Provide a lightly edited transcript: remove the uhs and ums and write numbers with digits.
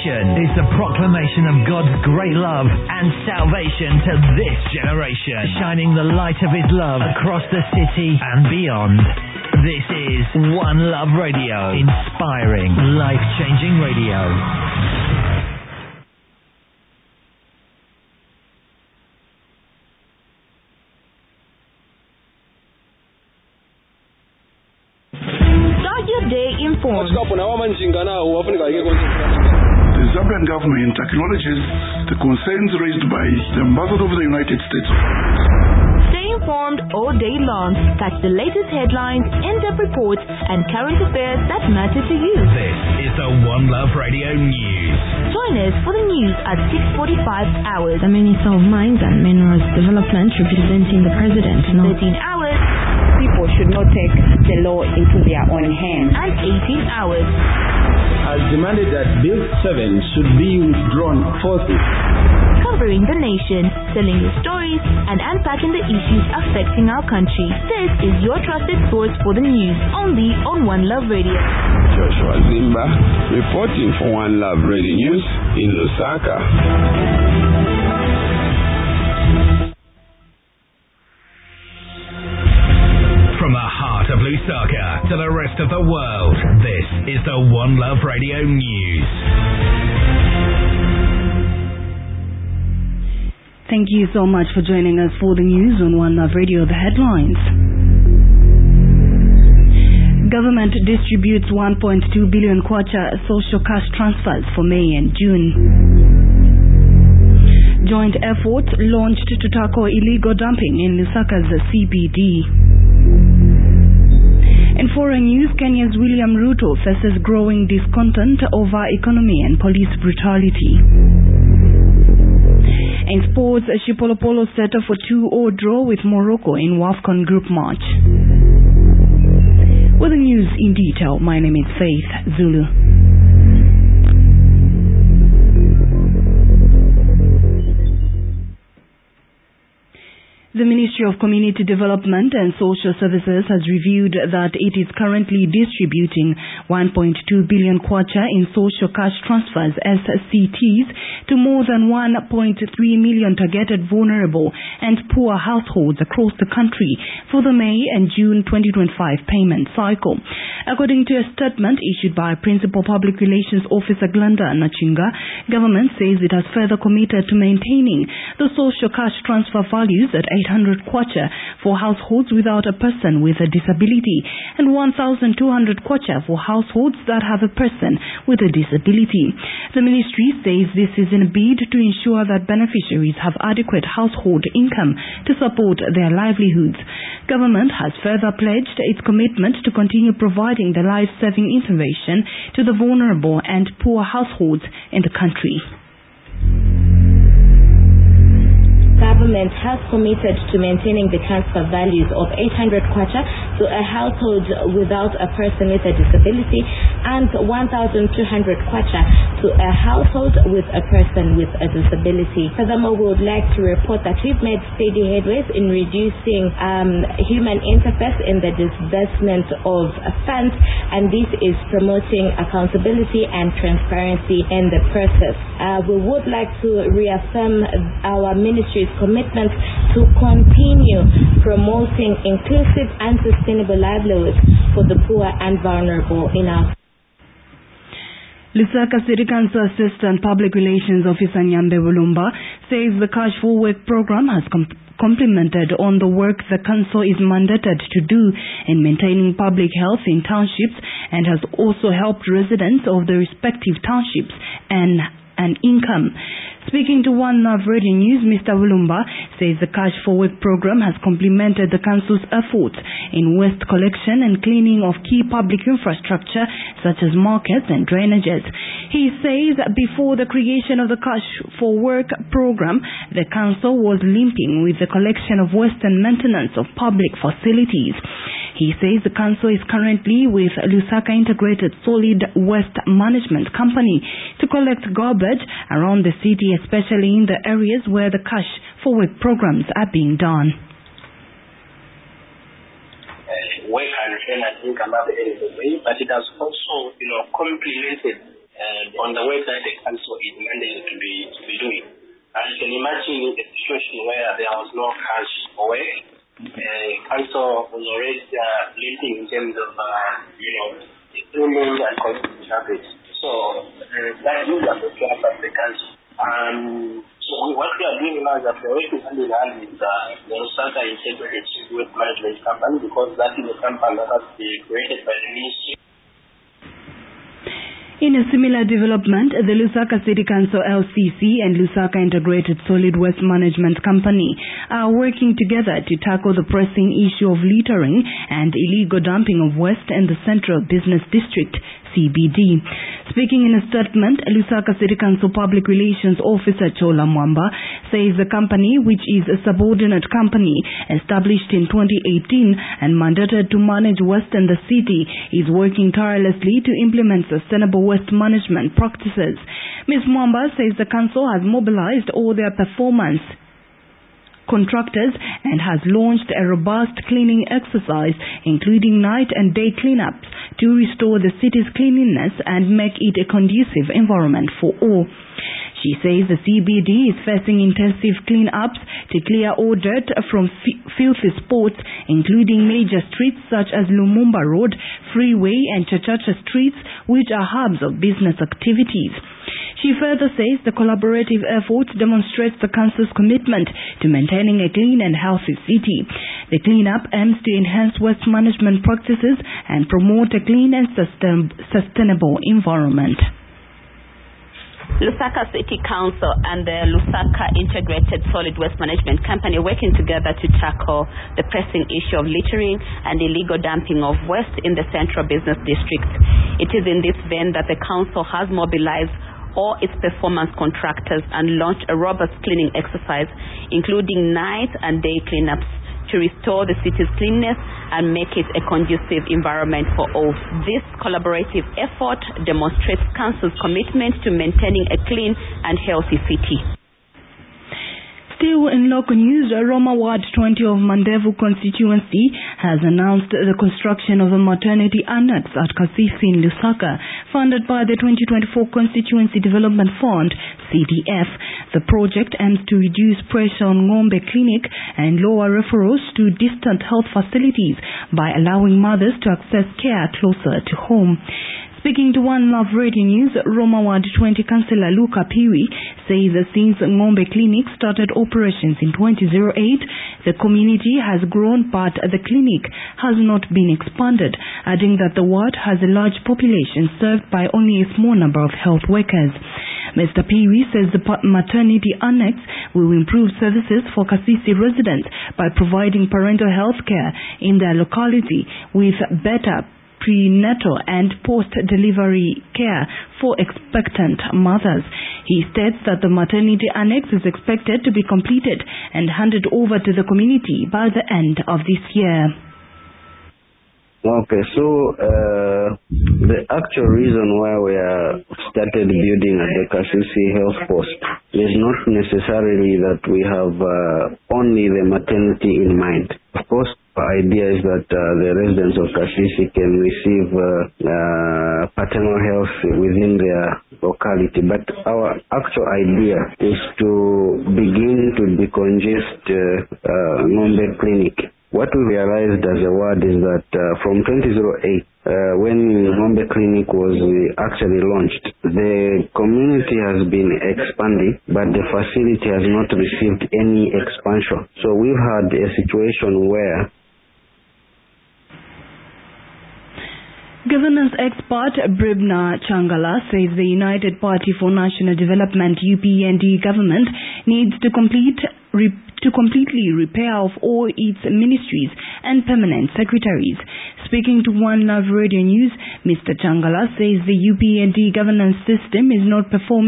generation is the proclamation of God's great love and salvation to this generation, shining the light of His love across the city and beyond. This is One Love Radio, inspiring, life-changing radio. Start your day informed. The Zambian government acknowledges the concerns raised by the Ambassador of the United States. Stay informed all day long. Catch the latest headlines, in-depth reports, and current affairs that matter to you. This is the One Love Radio News. Join us for the news at 6:45 hours. The Minister of Mines and Minerals Development representing the President. 13 hours. People should not take the law into their own hands. And 18 hours. Has demanded that Bill 7 should be withdrawn forthwith. Covering the nation, telling the stories, and unpacking the issues affecting our country. This is your trusted source for the news, only on One Love Radio. Joshua Zimba, reporting for One Love Radio News in Lusaka. From the heart of Lusaka to the rest of the world, this is the One Love Radio News. Thank you so much for joining us for the news on One Love Radio. The headlines. Government distributes 1.2 billion kwacha social cash transfers for May and June. Joint efforts launched to tackle illegal dumping in Lusaka's CBD. In foreign news, Kenya's William Ruto faces growing discontent over economy and police brutality. In sports, Chipolopolo settled for 2-0 draw with Morocco in WAFCON Group Match. With the news in detail, my name is Faith Zulu. The Ministry of Community Development and Social Services has revealed that it is currently distributing 1.2 billion kwacha in social cash transfers (SCTs) to more than 1.3 million targeted vulnerable and poor households across the country for the May and June 2025 payment cycle. According to a statement issued by Principal Public Relations Officer Glenda Nachinga, government says it has further committed to maintaining the social cash transfer values at 800 kwacha for households without a person with a disability and 1,200 kwacha for households that have a person with a disability. The ministry says this is in a bid to ensure that beneficiaries have adequate household income to support their livelihoods. Government has further pledged its commitment to continue providing the life-saving intervention to the vulnerable and poor households in the country. Government has committed to maintaining the transfer values of 800 kwacha to a household without a person with a disability and 1,200 kwacha to a household with a person with a disability. Furthermore, we would like to report that we've made steady headways in reducing human interface in the disbursement of funds, and this is promoting accountability and transparency in the process. We would like to reaffirm our ministry's commitment to continue promoting inclusive and sustainable livelihoods for the poor and vulnerable in our Lusaka City Council Assistant Public Relations Officer Nyambe Bulumba says the Cash for Work program has complemented on the work the council is mandated to do in maintaining public health in townships and has also helped residents of the respective townships and an income. Speaking to One Love Radio News, Mr. Bulumba says the Cash for Work program has complemented the council's efforts in waste collection and cleaning of key public infrastructure such as markets and drainages. He says before the creation of the Cash for Work program, the council was limping with the collection of waste and maintenance of public facilities. He says the council is currently with Lusaka Integrated Solid Waste Management Company to collect garbage around the city, especially in the areas where the Cash for Work programs are being done. Work and income are the way, but it has also, complemented on the work that the council is mandated to be doing. As you can imagine, a situation where there was no cash for work, council was already leading in terms of, cleaning and collecting garbage. So that is the job of the council. So what we are doing now is that we are working hand in hand with the Lusaka Integrated Waste Management Company, because that is a company that has been created by the ministry. In a similar development, the Lusaka City Council LCC and Lusaka Integrated Solid Waste Management Company are working together to tackle the pressing issue of littering and illegal dumping of waste in the Central Business District, CBD. Speaking in a statement, Lusaka City Council Public Relations Officer Chola Mwamba says the company, which is a subordinate company established in 2018 and mandated to manage waste in the city, is working tirelessly to implement sustainable waste management practices. Ms. Mwamba says the council has mobilized all their performance contractors and has launched a robust cleaning exercise, including night and day cleanups, to restore the city's cleanliness and make it a conducive environment for all. She says the CBD is facing intensive clean-ups to clear all dirt from filthy spots, including major streets such as Lumumba Road, Freeway and Chachacha streets, which are hubs of business activities. She further says the collaborative effort demonstrates the council's commitment to maintaining a clean and healthy city. The cleanup aims to enhance waste management practices and promote a clean and sustainable environment. Lusaka City Council and the Lusaka Integrated Solid Waste Management Company working together to tackle the pressing issue of littering and illegal dumping of waste in the Central Business District. It is in this vein that the council has mobilized all its performance contractors and launched a robust cleaning exercise, including night and day cleanups, to restore the city's cleanness and make it a conducive environment for all. This collaborative effort demonstrates council's commitment to maintaining a clean and healthy city. Still in local news, Roma Ward 20 of Mandevu constituency has announced the construction of a maternity annex at Kasisi in Lusaka, funded by the 2024 Constituency Development Fund, CDF. The project aims to reduce pressure on Ngombe Clinic and lower referrals to distant health facilities by allowing mothers to access care closer to home. Speaking to One Love Radio News, Roma Ward 20 Councillor Luka Piwi says that since Ngombe Clinic started operations in 2008, the community has grown but the clinic has not been expanded, adding that the ward has a large population served by only a small number of health workers. Mr. Piwi says the maternity annex will improve services for Kasisi residents by providing parental health care in their locality with better prenatal and post-delivery care for expectant mothers. He states that the maternity annex is expected to be completed and handed over to the community by the end of this year. Okay, so the actual reason why we started building at the Kasisi Health Post is not necessarily that we have only the maternity in mind. Of course, the idea is that the residents of Kasisi can receive paternal health within their locality, but our actual idea is to begin to decongest Ngombe Clinic. What we realized as a ward is that from 2008, when Ngombe Clinic was actually launched, the community has been expanding, but the facility has not received any expansion. So we've had a situation where Governance expert Bribna Changala says the United Party for National Development UPND government needs to completely repair of all its ministries and permanent secretaries. Speaking to One Love Radio News, Mr. Changala says the UPND governance system is not performing